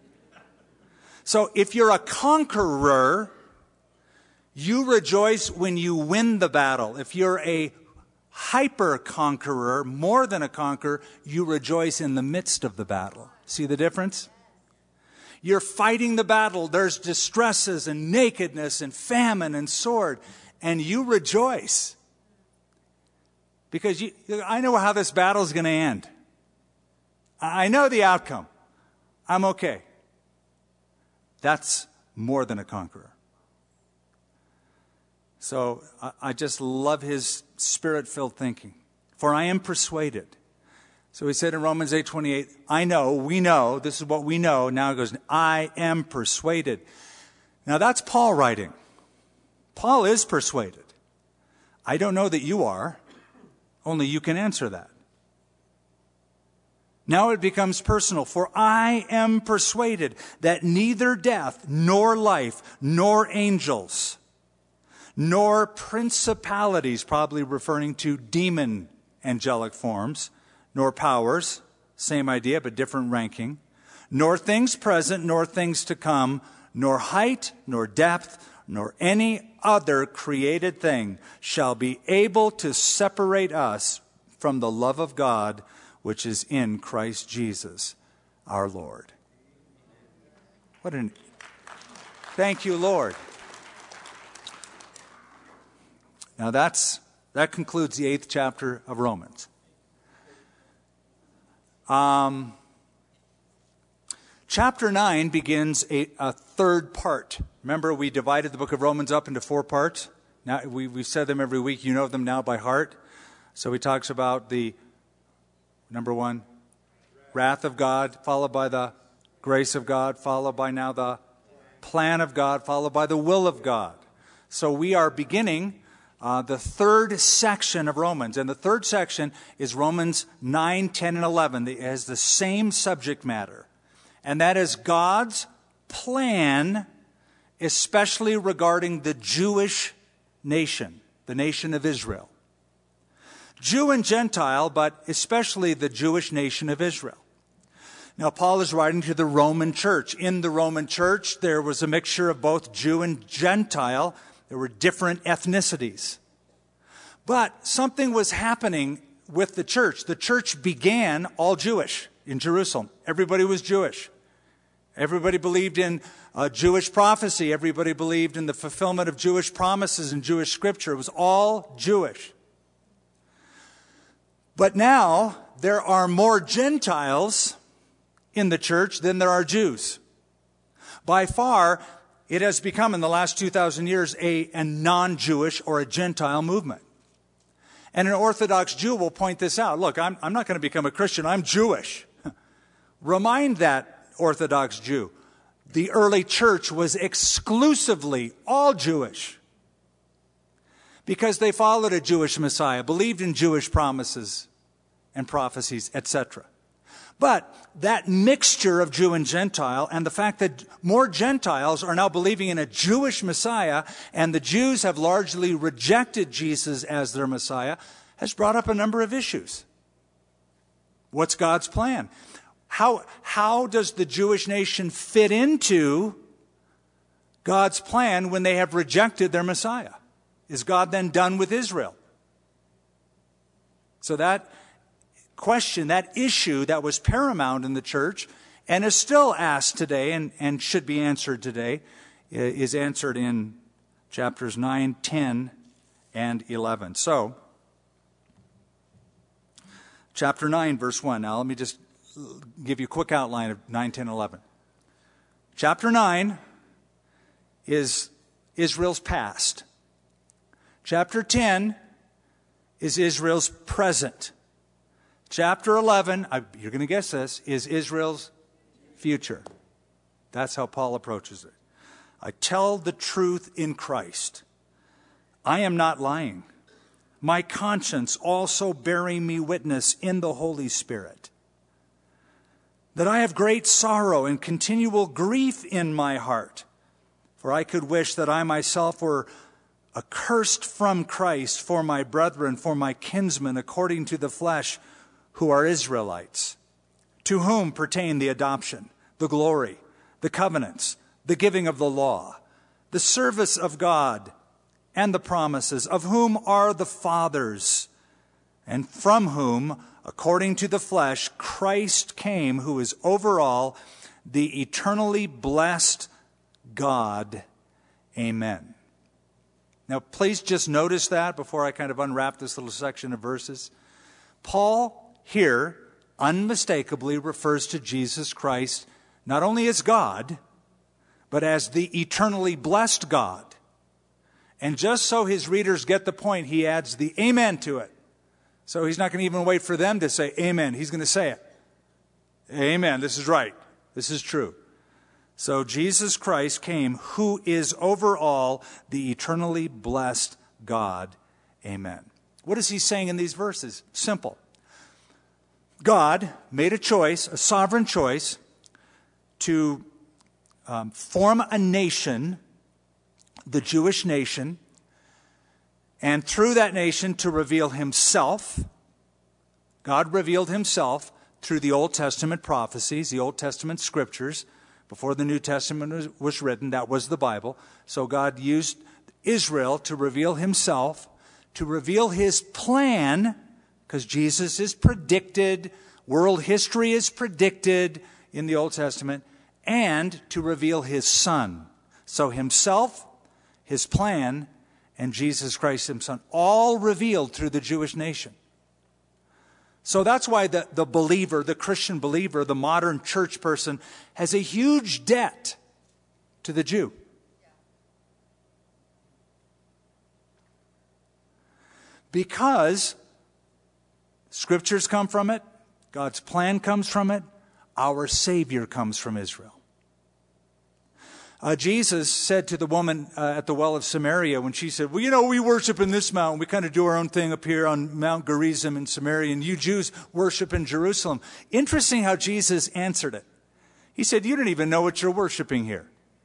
Speaker 2: So if you're a conqueror, you rejoice when you win the battle. If you're a hyper conqueror, more than a conqueror, you rejoice in the midst of the battle. See the difference? You're fighting the battle. There's distresses and nakedness and famine and sword. And you rejoice. Because you, I know how this battle is going to end. I know the outcome. I'm okay. That's more than a conqueror. So I, I just love his spirit-filled thinking. For I am persuaded. So he said in Romans eight twenty-eight, I know, we know, this is what we know. Now he goes, I am persuaded. Now that's Paul writing. Paul is persuaded. I don't know that you are. Only you can answer that. Now it becomes personal. For I am persuaded that neither death, nor life, nor angels, nor principalities, probably referring to demon angelic forms, nor powers, same idea but different ranking, nor things present, nor things to come, nor height, nor depth, nor any other created thing shall be able to separate us from the love of God which is in Christ Jesus our Lord. What an... Thank you, Lord. Now that's that concludes the eighth chapter of Romans. Um, chapter nine begins a, a third part. Remember, we divided the book of Romans up into four parts. Now we we said them every week. You know them now by heart. So he talks about the number one, wrath of God, followed by the grace of God, followed by now the plan of God, followed by the will of God. So we are beginning uh, the third section of Romans. And the third section is Romans nine, ten, and eleven. It has the same subject matter. And that is God's plan, especially regarding the Jewish nation, the nation of Israel. Jew and Gentile, but especially the Jewish nation of Israel. Now, Paul is writing to the Roman church. In the Roman church, there was a mixture of both Jew and Gentile. There were different ethnicities. But something was happening with the church. The church began all Jewish in Jerusalem. Everybody was Jewish. Everybody believed in uh, Jewish prophecy. Everybody believed in the fulfillment of Jewish promises in Jewish scripture. It was all Jewish. But now, there are more Gentiles in the church than there are Jews. By far, it has become, in the last two thousand years, a, a non-Jewish or a Gentile movement. And an Orthodox Jew will point this out. Look, I'm, I'm not going to become a Christian. I'm Jewish. Remind that Orthodox Jew, the early church was exclusively all Jewish. Because they followed a Jewish Messiah, believed in Jewish promises and prophecies, et cetera. But that mixture of Jew and Gentile, and the fact that more Gentiles are now believing in a Jewish Messiah, and the Jews have largely rejected Jesus as their Messiah, has brought up a number of issues. What's God's plan? How, how does the Jewish nation fit into God's plan when they have rejected their Messiah? Is God then done with Israel? So that question, that issue that was paramount in the church and is still asked today and, and should be answered today is answered in chapters nine, ten, and eleven. So, chapter nine, verse one. Now let me just give you a quick outline of nine, ten, eleven. Chapter nine is Israel's past. Chapter ten is Israel's present. Chapter eleven, I, you're going to guess this, is Israel's future. That's how Paul approaches it. I tell the truth in Christ. I am not lying. My conscience also bearing me witness in the Holy Spirit, that I have great sorrow and continual grief in my heart. For I could wish that I myself were accursed from Christ for my brethren, for my kinsmen, according to the flesh, who are Israelites, to whom pertain the adoption, the glory, the covenants, the giving of the law, the service of God, and the promises, of whom are the fathers, and from whom, according to the flesh, Christ came, who is over all, the eternally blessed God. Amen. Now, please just notice that before I kind of unwrap this little section of verses. Paul here unmistakably refers to Jesus Christ not only as God, but as the eternally blessed God. And just so his readers get the point, he adds the amen to it. So he's not going to even wait for them to say amen. He's going to say it. Amen. This is right. This is true. So Jesus Christ came, who is over all, the eternally blessed God. Amen. What is he saying in these verses? Simple. God made a choice, a sovereign choice, to um, form a nation, the Jewish nation, and through that nation to reveal himself. God revealed himself through the Old Testament prophecies, the Old Testament scriptures. Before the New Testament was, was written, that was the Bible. So God used Israel to reveal himself, to reveal his plan, because Jesus is predicted, world history is predicted in the Old Testament, and to reveal his Son. So himself, his plan, and Jesus Christ himself, all revealed through the Jewish nation. So that's why the, the believer, the Christian believer, the modern church person, has a huge debt to the Jew. Because scriptures come from it, God's plan comes from it, our Savior comes from Israel. Uh, Jesus said to the woman uh, at the well of Samaria when she said, well, you know, we worship in this mountain. We kind of do our own thing up here on Mount Gerizim in Samaria, and you Jews worship in Jerusalem. Interesting how Jesus answered it. He said, you don't even know what you're worshiping here.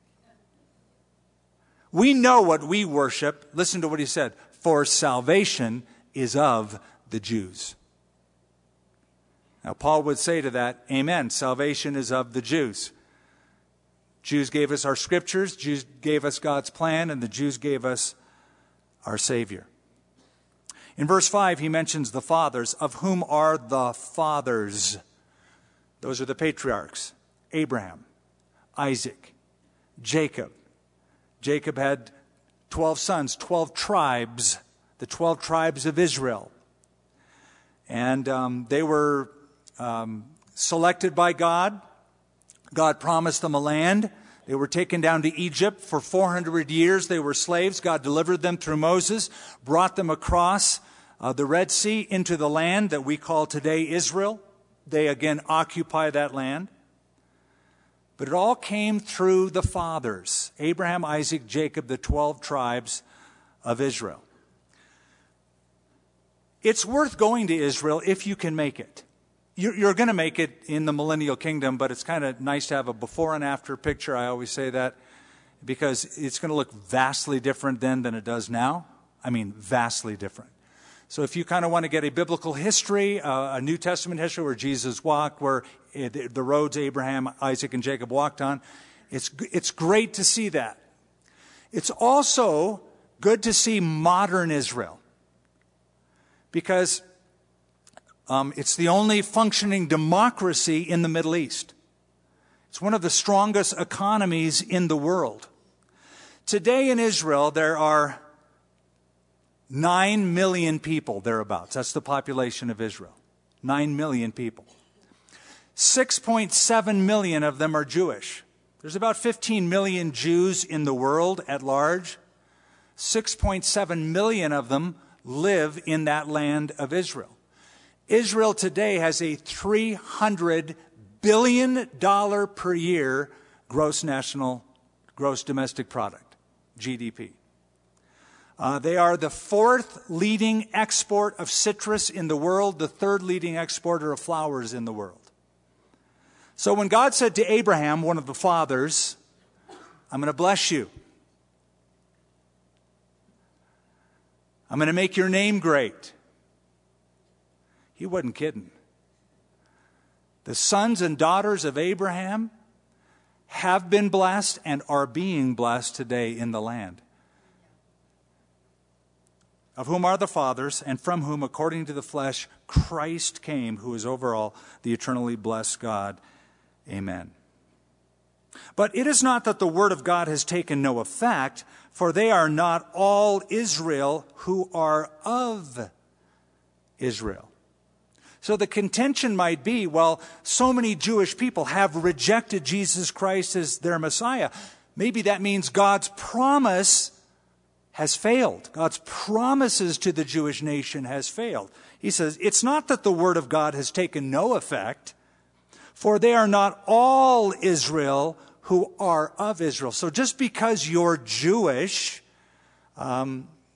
Speaker 2: We know what we worship. Listen to what he said. For salvation is of the Jews. Now, Paul would say to that, amen, salvation is of the Jews. Jews gave us our scriptures, Jews gave us God's plan, and the Jews gave us our Savior. In verse five, he mentions the fathers, of whom are the fathers. Those are the patriarchs, Abraham, Isaac, Jacob. Jacob had twelve sons, twelve tribes, the twelve tribes of Israel. And um, they were um, selected by God. God promised them a land. They were taken down to Egypt for four hundred years. They were slaves. God delivered them through Moses, brought them across uh, the Red Sea into the land that we call today Israel. They again occupy that land. But it all came through the fathers, Abraham, Isaac, Jacob, the twelve tribes of Israel. It's worth going to Israel if you can make it. You're going to make it in the millennial kingdom, but it's kind of nice to have a before and after picture. I always say that because it's going to look vastly different then than it does now. I mean, vastly different. So if you kind of want to get a biblical history, uh, a New Testament history where Jesus walked, where it, the roads Abraham, Isaac, and Jacob walked on, it's, it's great to see that. It's also good to see modern Israel because Um, it's the only functioning democracy in the Middle East. It's one of the strongest economies in the world. Today in Israel, there are nine million people, thereabouts. That's the population of Israel. Nine million people. six point seven million of them are Jewish. There's about fifteen million Jews in the world at large. six point seven million of them live in that land of Israel. Israel today has a three hundred billion dollars per year gross national, gross domestic product, G D P. Uh, they are the fourth leading export of citrus in the world, the third leading exporter of flowers in the world. So when God said to Abraham, one of the fathers, I'm going to bless you. I'm going to make your name great. He wasn't kidding. The sons and daughters of Abraham have been blessed and are being blessed today in the land. Of whom are the fathers, and from whom, according to the flesh, Christ came, who is over all, the eternally blessed God. Amen. But it is not that the word of God has taken no effect, for they are not all Israel who are of Israel. So the contention might be, well, so many Jewish people have rejected Jesus Christ as their Messiah. Maybe that means God's promise has failed. God's promises to the Jewish nation has failed. He says, it's not that the word of God has taken no effect, for they are not all Israel who are of Israel. So just because you're Jewish, um,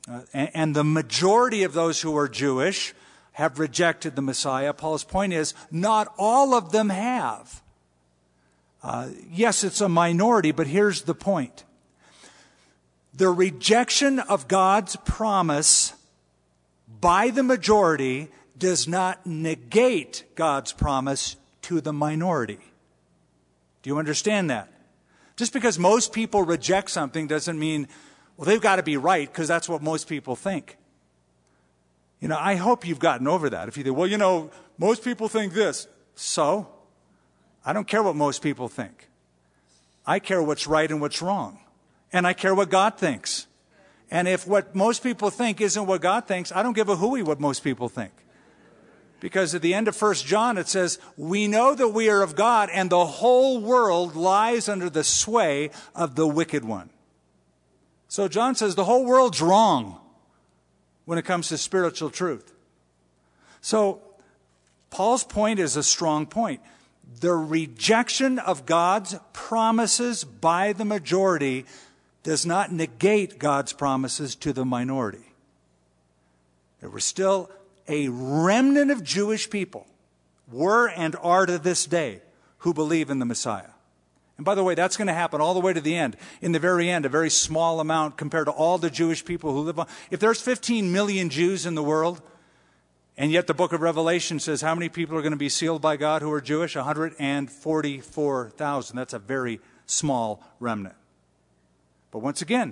Speaker 2: Uh, and, and the majority of those who are Jewish have rejected the Messiah. Paul's point is, not all of them have. Uh, yes, it's a minority, but here's the point. The rejection of God's promise by the majority does not negate God's promise to the minority. Do you understand that? Just because most people reject something doesn't mean, well, they've got to be right because that's what most people think. You know, I hope you've gotten over that. If you think, well, you know, most people think this. So? I don't care what most people think. I care what's right and what's wrong. And I care what God thinks. And if what most people think isn't what God thinks, I don't give a hooey what most people think. Because at the end of First John it says, we know that we are of God and the whole world lies under the sway of the wicked one. So John says the whole world's wrong when it comes to spiritual truth. So Paul's point is a strong point. The rejection of God's promises by the majority does not negate God's promises to the minority. There were still a remnant of Jewish people, were and are to this day, who believe in the Messiah. And by the way, that's going to happen all the way to the end. In the very end, a very small amount compared to all the Jewish people who live on. If there's fifteen million Jews in the world, and yet the book of Revelation says how many people are going to be sealed by God who are Jewish? one hundred forty-four thousand. That's a very small remnant. But once again,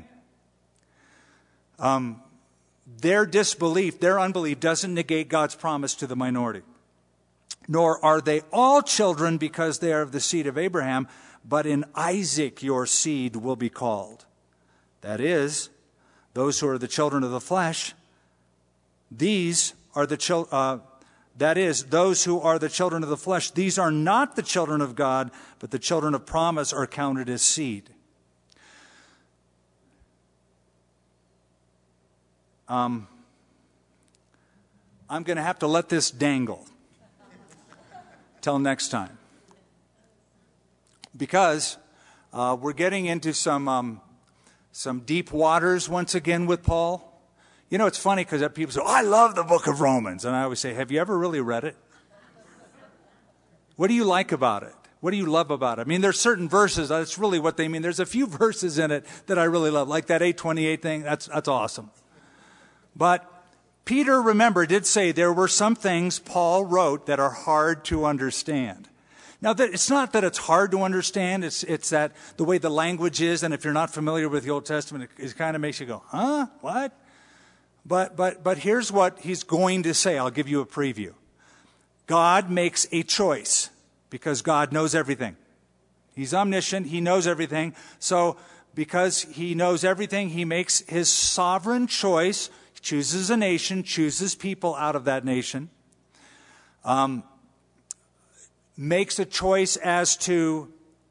Speaker 2: um, their disbelief, their unbelief doesn't negate God's promise to the minority. Nor are they all children because they are of the seed of Abraham, but in Isaac your seed will be called. That is, those who are the children of the flesh, these are the children, uh, that is, those who are the children of the flesh, these are not the children of God, but the children of promise are counted as seed. Um, I'm going to have to let this dangle till next time. Because uh, we're getting into some um, some deep waters once again with Paul. You know, it's funny because people say, oh, I love the book of Romans. And I always say, have you ever really read it? What do you like about it? What do you love about it? I mean, there's certain verses, that's really what they mean. There's a few verses in it that I really love, like that eight twenty-eight thing. That's, that's awesome. But Peter, remember, did say there were some things Paul wrote that are hard to understand. Now, that, it's not that it's hard to understand. It's, it's that the way the language is, and if you're not familiar with the Old Testament, it, it kind of makes you go, huh? What? But, but, but here's what he's going to say. I'll give you a preview. God makes a choice because God knows everything. He's omniscient. He knows everything. So because he knows everything, he makes his sovereign choice. He chooses a nation, chooses people out of that nation. Um, makes a choice as to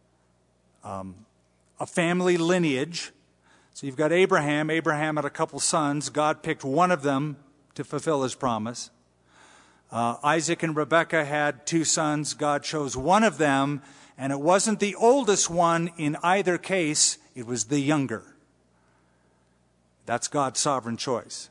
Speaker 2: um, a family lineage. So you've got Abraham. Abraham had a couple sons. God picked one of them to fulfill his promise. Uh, Isaac and Rebekah had two sons. God chose one of them, and it wasn't the oldest one in either case. It was the younger. That's God's sovereign choice.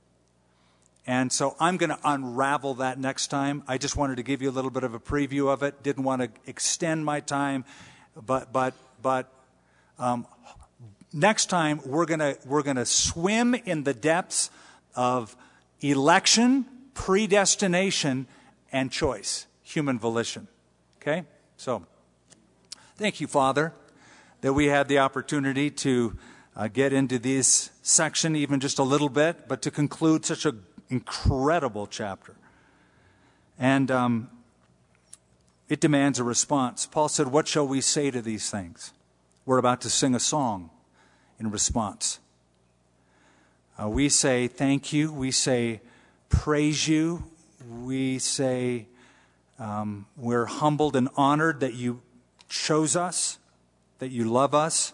Speaker 2: And so I'm going to unravel that next time. I just wanted to give you a little bit of a preview of it. Didn't want to extend my time, but but but um, next time we're going to we're going to swim in the depths of election, predestination, and choice, human volition. Okay? So thank you, Father, that we had the opportunity to uh, get into this section even just a little bit, but to conclude such a incredible chapter. And um, it demands a response. Paul said, what shall we say to these things? We're about to sing a song in response. Uh, we say thank you. We say praise you. We say um, we're humbled and honored that you chose us, that you love us.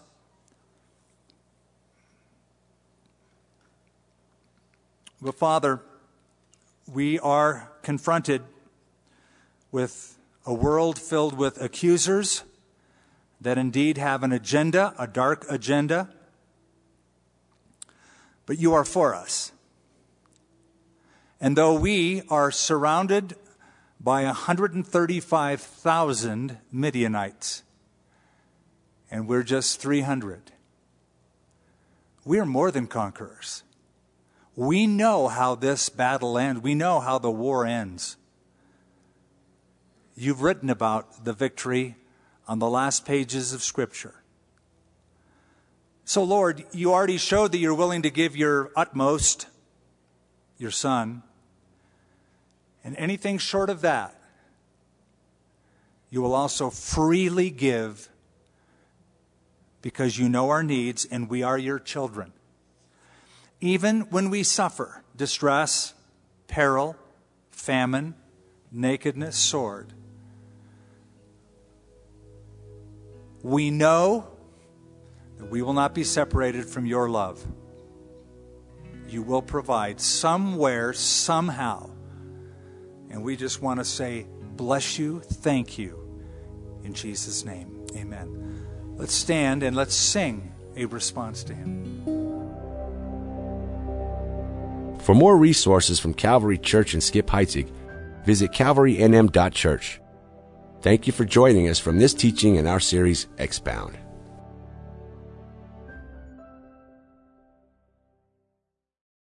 Speaker 2: But Father, we are confronted with a world filled with accusers that indeed have an agenda, a dark agenda. but you are for us. And though we are surrounded by one hundred thirty-five thousand Midianites, and we're just three hundred, we are more than conquerors. We know how this battle ends. We know how the war ends. You've written about the victory on the last pages of Scripture. So, Lord, you already showed that you're willing to give your utmost, your Son, and anything short of that, you will also freely give because you know our needs and we are your children. Even when we suffer distress, peril, famine, nakedness, sword, we know that we will not be separated from your love. You will provide somewhere, somehow. And we just want to say, bless you, thank you. In Jesus' name, amen. Let's stand and let's sing a response to him.
Speaker 1: For more resources from Calvary Church in Skip Heitzig, visit calvary n m dot church. Thank you for joining us from this teaching in our series, Expound.